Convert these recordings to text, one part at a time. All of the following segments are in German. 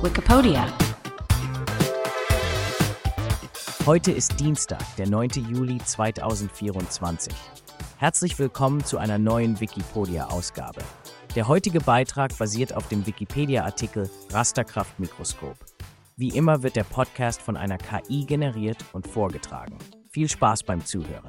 Wikipedia. Heute ist Dienstag, der 9. Juli 2024. Herzlich willkommen zu einer neuen Wikipedia-Ausgabe. Der heutige Beitrag basiert auf dem Wikipedia-Artikel Rasterkraftmikroskop. Wie immer wird der Podcast von einer KI generiert und vorgetragen. Viel Spaß beim Zuhören.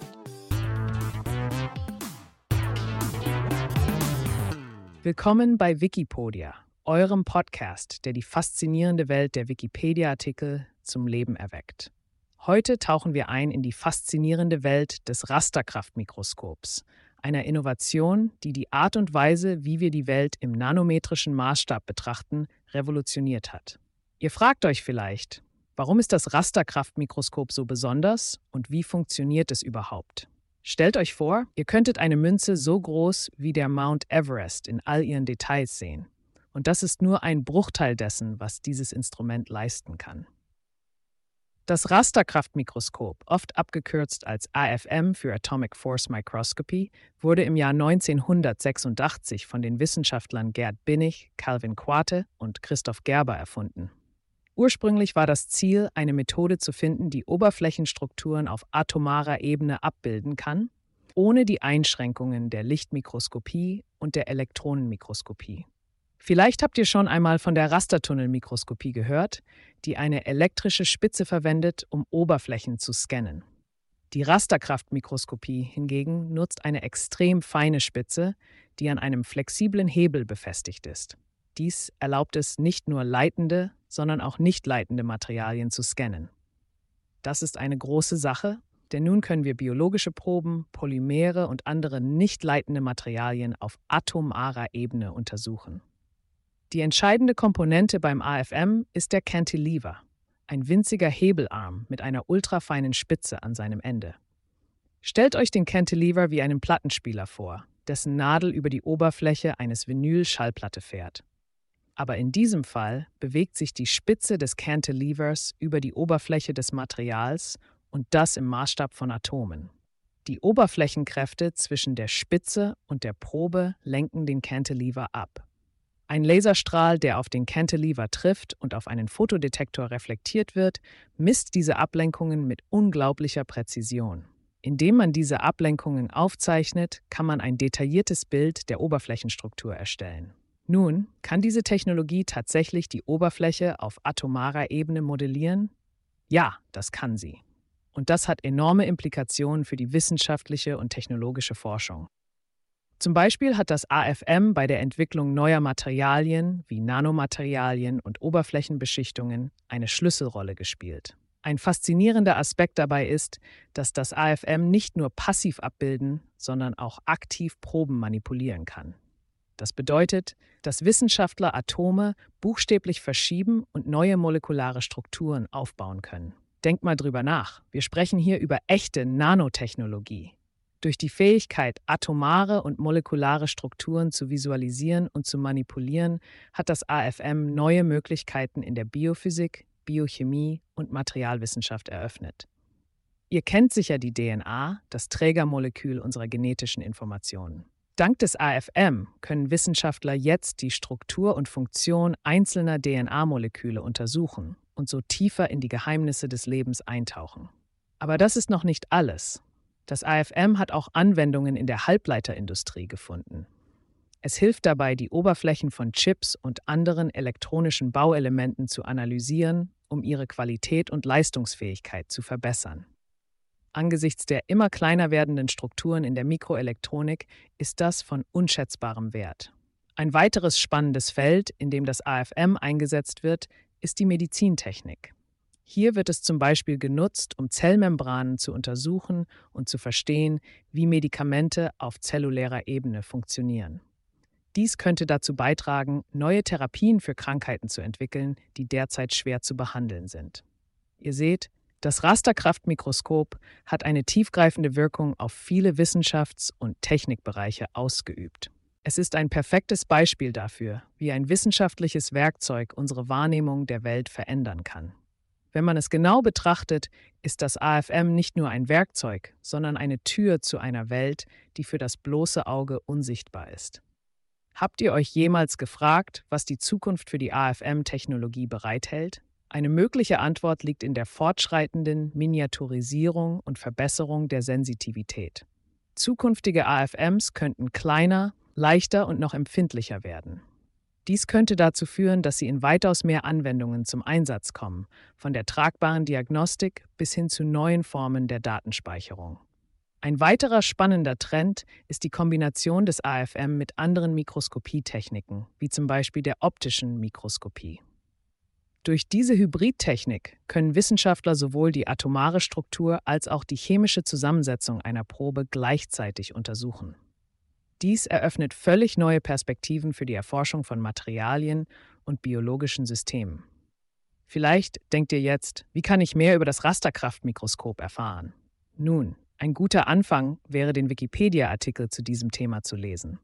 Willkommen bei Wikipedia, eurem Podcast, der die faszinierende Welt der Wikipedia-Artikel zum Leben erweckt. Heute tauchen wir ein in die faszinierende Welt des Rasterkraftmikroskops, einer Innovation, die die Art und Weise, wie wir die Welt im nanometrischen Maßstab betrachten, revolutioniert hat. Ihr fragt euch vielleicht, warum ist das Rasterkraftmikroskop so besonders und wie funktioniert es überhaupt? Stellt euch vor, ihr könntet eine Münze so groß wie der Mount Everest in all ihren Details sehen. Und das ist nur ein Bruchteil dessen, was dieses Instrument leisten kann. Das Rasterkraftmikroskop, oft abgekürzt als AFM für Atomic Force Microscopy, wurde im Jahr 1986 von den Wissenschaftlern Gerd Binnig, Calvin Quate und Christoph Gerber erfunden. Ursprünglich war das Ziel, eine Methode zu finden, die Oberflächenstrukturen auf atomarer Ebene abbilden kann, ohne die Einschränkungen der Lichtmikroskopie und der Elektronenmikroskopie. Vielleicht habt ihr schon einmal von der Rastertunnelmikroskopie gehört, die eine elektrische Spitze verwendet, um Oberflächen zu scannen. Die Rasterkraftmikroskopie hingegen nutzt eine extrem feine Spitze, die an einem flexiblen Hebel befestigt ist. Dies erlaubt es, nicht nur leitende, sondern auch nicht leitende Materialien zu scannen. Das ist eine große Sache, denn nun können wir biologische Proben, Polymere und andere nicht leitende Materialien auf atomarer Ebene untersuchen. Die entscheidende Komponente beim AFM ist der Cantilever, ein winziger Hebelarm mit einer ultrafeinen Spitze an seinem Ende. Stellt euch den Cantilever wie einen Plattenspieler vor, dessen Nadel über die Oberfläche eines Vinyl-Schallplatte fährt. Aber in diesem Fall bewegt sich die Spitze des Cantilevers über die Oberfläche des Materials und das im Maßstab von Atomen. Die Oberflächenkräfte zwischen der Spitze und der Probe lenken den Cantilever ab. Ein Laserstrahl, der auf den Cantilever trifft und auf einen Fotodetektor reflektiert wird, misst diese Ablenkungen mit unglaublicher Präzision. Indem man diese Ablenkungen aufzeichnet, kann man ein detailliertes Bild der Oberflächenstruktur erstellen. Nun, kann diese Technologie tatsächlich die Oberfläche auf atomarer Ebene modellieren? Ja, das kann sie. Und das hat enorme Implikationen für die wissenschaftliche und technologische Forschung. Zum Beispiel hat das AFM bei der Entwicklung neuer Materialien wie Nanomaterialien und Oberflächenbeschichtungen eine Schlüsselrolle gespielt. Ein faszinierender Aspekt dabei ist, dass das AFM nicht nur passiv abbilden, sondern auch aktiv Proben manipulieren kann. Das bedeutet, dass Wissenschaftler Atome buchstäblich verschieben und neue molekulare Strukturen aufbauen können. Denkt mal drüber nach. Wir sprechen hier über echte Nanotechnologie. Durch die Fähigkeit, atomare und molekulare Strukturen zu visualisieren und zu manipulieren, hat das AFM neue Möglichkeiten in der Biophysik, Biochemie und Materialwissenschaft eröffnet. Ihr kennt sicher die DNA, das Trägermolekül unserer genetischen Informationen. Dank des AFM können Wissenschaftler jetzt die Struktur und Funktion einzelner DNA-Moleküle untersuchen und so tiefer in die Geheimnisse des Lebens eintauchen. Aber das ist noch nicht alles. Das AFM hat auch Anwendungen in der Halbleiterindustrie gefunden. Es hilft dabei, die Oberflächen von Chips und anderen elektronischen Bauelementen zu analysieren, um ihre Qualität und Leistungsfähigkeit zu verbessern. Angesichts der immer kleiner werdenden Strukturen in der Mikroelektronik ist das von unschätzbarem Wert. Ein weiteres spannendes Feld, in dem das AFM eingesetzt wird, ist die Medizintechnik. Hier wird es zum Beispiel genutzt, um Zellmembranen zu untersuchen und zu verstehen, wie Medikamente auf zellulärer Ebene funktionieren. Dies könnte dazu beitragen, neue Therapien für Krankheiten zu entwickeln, die derzeit schwer zu behandeln sind. Ihr seht, das Rasterkraftmikroskop hat eine tiefgreifende Wirkung auf viele Wissenschafts- und Technikbereiche ausgeübt. Es ist ein perfektes Beispiel dafür, wie ein wissenschaftliches Werkzeug unsere Wahrnehmung der Welt verändern kann. Wenn man es genau betrachtet, ist das AFM nicht nur ein Werkzeug, sondern eine Tür zu einer Welt, die für das bloße Auge unsichtbar ist. Habt ihr euch jemals gefragt, was die Zukunft für die AFM-Technologie bereithält? Eine mögliche Antwort liegt in der fortschreitenden Miniaturisierung und Verbesserung der Sensitivität. Zukünftige AFMs könnten kleiner, leichter und noch empfindlicher werden. Dies könnte dazu führen, dass sie in weitaus mehr Anwendungen zum Einsatz kommen, von der tragbaren Diagnostik bis hin zu neuen Formen der Datenspeicherung. Ein weiterer spannender Trend ist die Kombination des AFM mit anderen Mikroskopietechniken, wie zum Beispiel der optischen Mikroskopie. Durch diese Hybridtechnik können Wissenschaftler sowohl die atomare Struktur als auch die chemische Zusammensetzung einer Probe gleichzeitig untersuchen. Dies eröffnet völlig neue Perspektiven für die Erforschung von Materialien und biologischen Systemen. Vielleicht denkt ihr jetzt, wie kann ich mehr über das Rasterkraftmikroskop erfahren? Nun, ein guter Anfang wäre, den Wikipedia-Artikel zu diesem Thema zu lesen.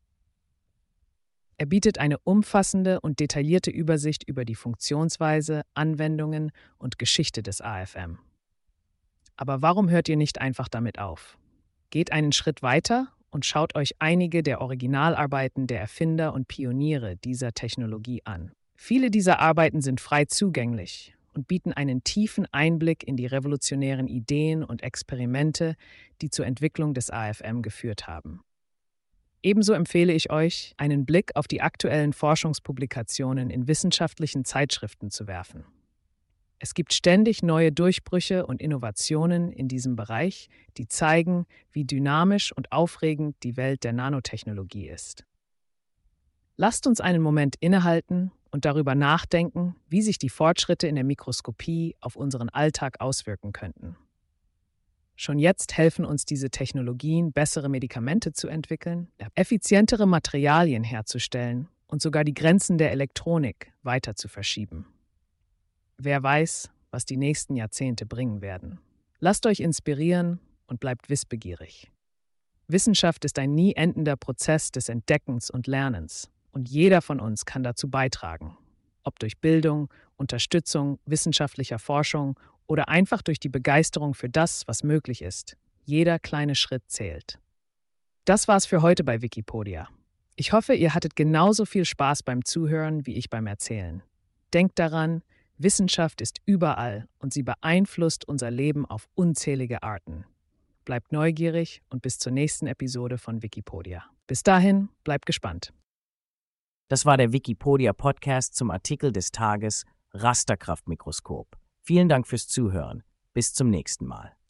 Er bietet eine umfassende und detaillierte Übersicht über die Funktionsweise, Anwendungen und Geschichte des AFM. Aber warum hört ihr nicht einfach damit auf? Geht einen Schritt weiter und schaut euch einige der Originalarbeiten der Erfinder und Pioniere dieser Technologie an. Viele dieser Arbeiten sind frei zugänglich und bieten einen tiefen Einblick in die revolutionären Ideen und Experimente, die zur Entwicklung des AFM geführt haben. Ebenso empfehle ich euch, einen Blick auf die aktuellen Forschungspublikationen in wissenschaftlichen Zeitschriften zu werfen. Es gibt ständig neue Durchbrüche und Innovationen in diesem Bereich, die zeigen, wie dynamisch und aufregend die Welt der Nanotechnologie ist. Lasst uns einen Moment innehalten und darüber nachdenken, wie sich die Fortschritte in der Mikroskopie auf unseren Alltag auswirken könnten. Schon jetzt helfen uns diese Technologien, bessere Medikamente zu entwickeln, effizientere Materialien herzustellen und sogar die Grenzen der Elektronik weiter zu verschieben. Wer weiß, was die nächsten Jahrzehnte bringen werden. Lasst euch inspirieren und bleibt wissbegierig. Wissenschaft ist ein nie endender Prozess des Entdeckens und Lernens. Und jeder von uns kann dazu beitragen, ob durch Bildung, Unterstützung wissenschaftlicher Forschung oder einfach durch die Begeisterung für das, was möglich ist. Jeder kleine Schritt zählt. Das war's für heute bei Wikipedia. Ich hoffe, ihr hattet genauso viel Spaß beim Zuhören wie ich beim Erzählen. Denkt daran, Wissenschaft ist überall und sie beeinflusst unser Leben auf unzählige Arten. Bleibt neugierig und bis zur nächsten Episode von Wikipedia. Bis dahin, bleibt gespannt. Das war der Wikipedia-Podcast zum Artikel des Tages Rasterkraftmikroskop. Vielen Dank fürs Zuhören. Bis zum nächsten Mal.